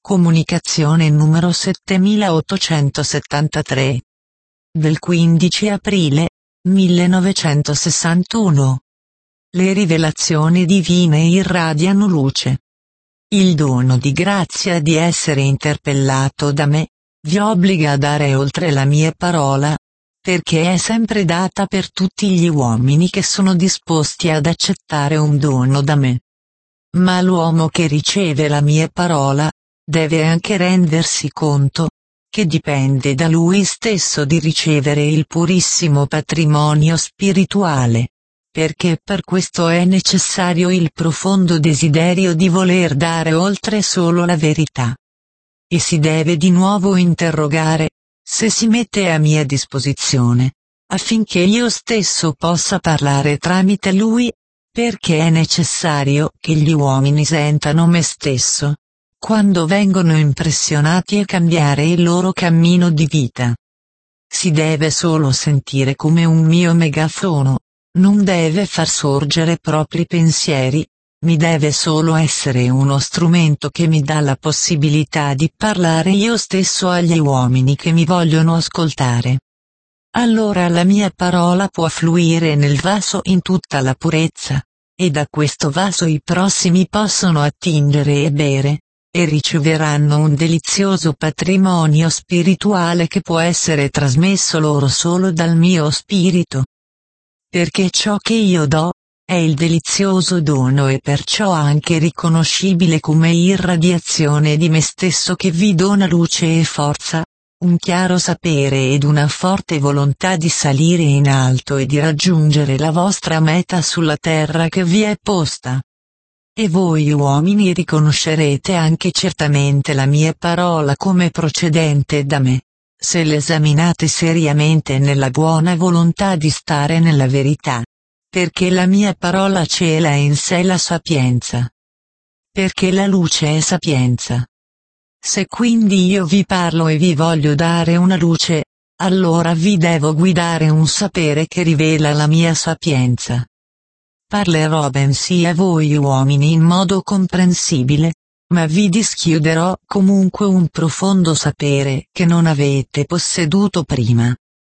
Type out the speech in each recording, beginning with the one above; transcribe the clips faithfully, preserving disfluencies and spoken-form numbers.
Comunicazione numero settemilaottocentosettantatré. Del quindici aprile millenovecentosessantuno. Le rivelazioni divine irradiano luce. Il dono di grazia di essere interpellato da me, vi obbliga a dare oltre la mia parola, perché è sempre data per tutti gli uomini che sono disposti ad accettare un dono da me. Ma l'uomo che riceve la mia parola, deve anche rendersi conto, che dipende da lui stesso di ricevere il purissimo patrimonio spirituale, perché per questo è necessario il profondo desiderio di voler dare oltre solo la verità. E si deve di nuovo interrogare, se si mette a mia disposizione, affinché io stesso possa parlare tramite lui, perché è necessario che gli uomini sentano me stesso, quando vengono impressionati a cambiare il loro cammino di vita. Si deve solo sentire come un mio megafono, non deve far sorgere propri pensieri, mi deve solo essere uno strumento che mi dà la possibilità di parlare io stesso agli uomini che mi vogliono ascoltare. Allora la mia parola può fluire nel vaso in tutta la purezza, e da questo vaso i prossimi possono attingere e bere, e riceveranno un delizioso patrimonio spirituale che può essere trasmesso loro solo dal mio spirito. Perché ciò che io do, è il delizioso dono e perciò anche riconoscibile come irradiazione di me stesso che vi dona luce e forza, un chiaro sapere ed una forte volontà di salire in alto e di raggiungere la vostra meta sulla terra che vi è posta. E voi uomini riconoscerete anche certamente la mia parola come procedente da me, se l'esaminate seriamente nella buona volontà di stare nella verità. Perché la mia parola cela in sé la sapienza. Perché la luce è sapienza. Se quindi io vi parlo e vi voglio dare una luce, allora vi devo guidare un sapere che rivela la mia sapienza. Parlerò bensì a voi uomini in modo comprensibile, ma vi dischiuderò comunque un profondo sapere che non avete posseduto prima.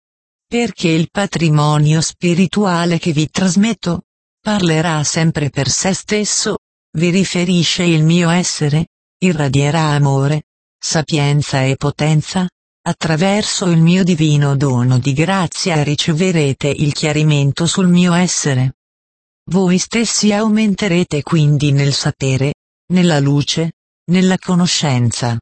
Perché il patrimonio spirituale che vi trasmetto, parlerà sempre per se stesso, vi riferisce il mio essere, irradierà amore, sapienza e potenza, attraverso il mio divino dono di grazia riceverete il chiarimento sul mio essere. Voi stessi aumenterete quindi nel sapere, nella luce, nella conoscenza.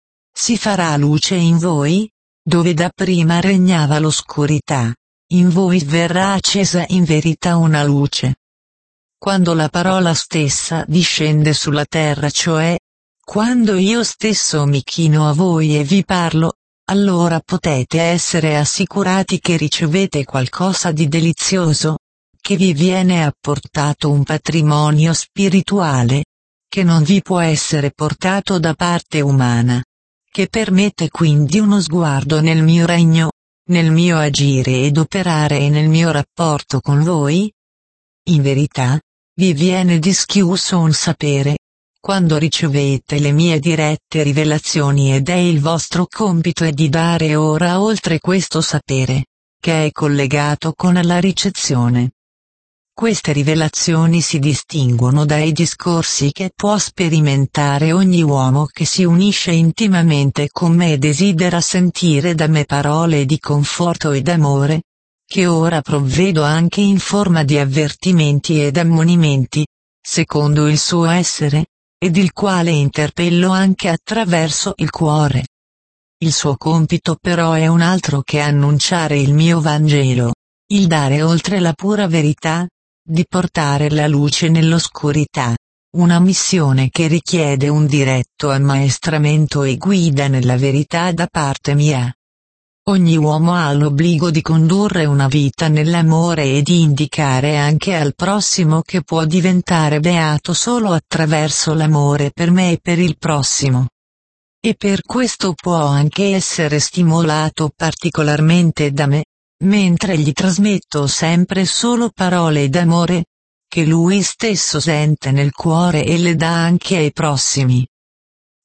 Si farà luce in voi, dove dapprima regnava l'oscurità, in voi verrà accesa in verità una luce. Quando la parola stessa discende sulla terra, cioè, quando io stesso mi chino a voi e vi parlo, allora potete essere assicurati che ricevete qualcosa di delizioso, che vi viene apportato un patrimonio spirituale, che non vi può essere portato da parte umana, che permette quindi uno sguardo nel mio regno, nel mio agire ed operare e nel mio rapporto con voi? In verità, vi viene dischiuso un sapere, quando ricevete le mie dirette rivelazioni ed è il vostro compito è di dare ora oltre questo sapere, che è collegato con la ricezione. Queste rivelazioni si distinguono dai discorsi che può sperimentare ogni uomo che si unisce intimamente con me e desidera sentire da me parole di conforto ed amore, che ora provvedo anche in forma di avvertimenti ed ammonimenti, secondo il suo essere, ed il quale interpello anche attraverso il cuore. Il suo compito però è un altro che annunciare il mio Vangelo, il dare oltre la pura verità, di portare la luce nell'oscurità, una missione che richiede un diretto ammaestramento e guida nella verità da parte mia. Ogni uomo ha l'obbligo di condurre una vita nell'amore e di indicare anche al prossimo che può diventare beato solo attraverso l'amore per me e per il prossimo. E per questo può anche essere stimolato particolarmente da me, mentre gli trasmetto sempre solo parole d'amore, che lui stesso sente nel cuore e le dà anche ai prossimi.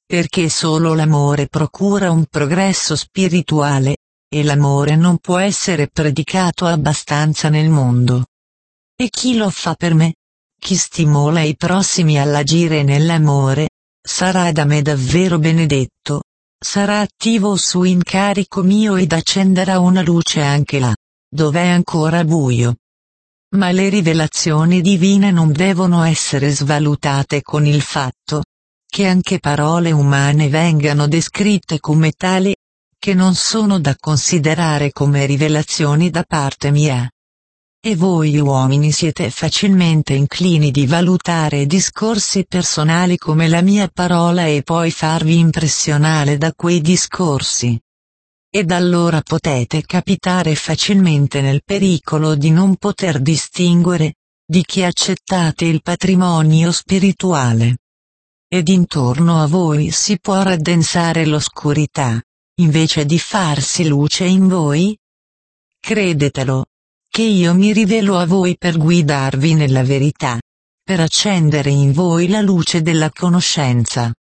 perché solo l'amore procura un progresso spirituale, e l'amore non può essere predicato abbastanza nel mondo. E chi lo fa per me? Chi stimola i prossimi all'agire nell'amore, sarà da me davvero benedetto, sarà attivo su incarico mio ed accenderà una luce anche là, dove è ancora buio. Ma le rivelazioni divine non devono essere svalutate con il fatto che anche parole umane vengano descritte come tali, che non sono da considerare come rivelazioni da parte mia. E voi uomini siete facilmente inclini di valutare discorsi personali come la mia parola e poi farvi impressionare da quei discorsi. Ed allora potete capitare facilmente nel pericolo di non poter distinguere di chi accettate il patrimonio spirituale. Ed intorno a voi si può raddensare l'oscurità, invece di farsi luce in voi? Credetelo, che io mi rivelo a voi per guidarvi nella verità, per accendere in voi la luce della conoscenza.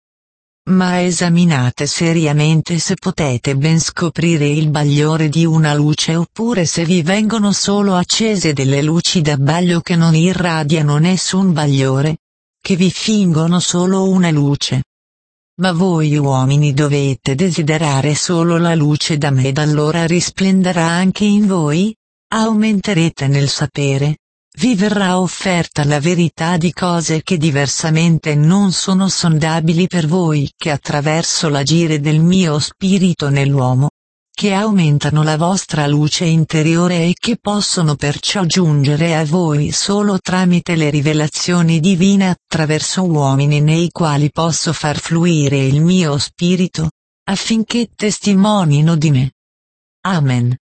Ma esaminate seriamente se potete ben scoprire il bagliore di una luce oppure se vi vengono solo accese delle luci d'abbaglio che non irradiano nessun bagliore, che vi fingono solo una luce. Ma voi uomini dovete desiderare solo la luce da me ed allora risplenderà anche in voi, aumenterete nel sapere, vi verrà offerta la verità di cose che diversamente non sono sondabili per voi che attraverso l'agire del mio spirito nell'uomo, che aumentano la vostra luce interiore e che possono perciò giungere a voi solo tramite le rivelazioni divine attraverso uomini nei quali posso far fluire il mio spirito, affinché testimonino di me. Amen.